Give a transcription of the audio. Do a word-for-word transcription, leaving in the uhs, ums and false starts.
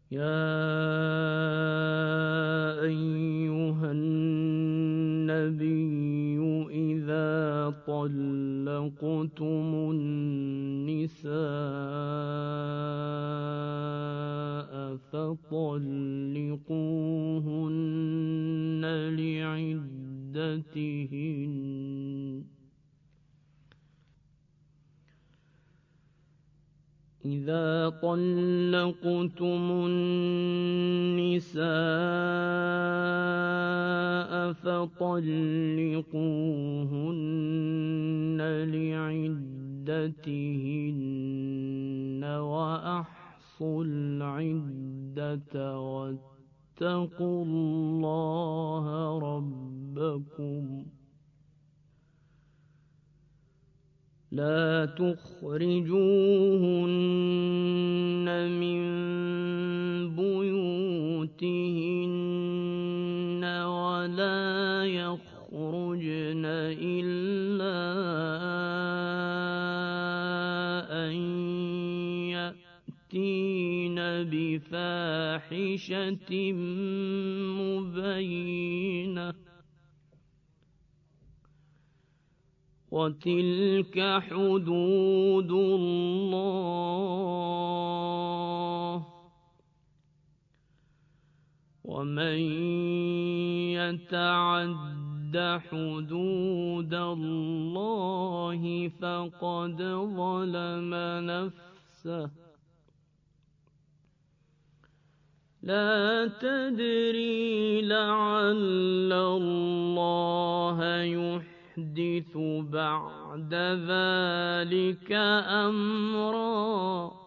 يا أيها النبي إذا طلقتم النساء فطلقوهن لعدتهن إذا طلقتم النساء فطلقوهن لعدتهن وأحصوا العدة واتقوا الله ربكم لا تخرجوهن من بيوتهن ولا يخرجن إلا أن يأتين بفاحشة مبينة وتلك حدود الله ومن يتعد حدود الله فقد ظلم نفسه لا تدري لعل الله يحدث بعد ذلك أمرا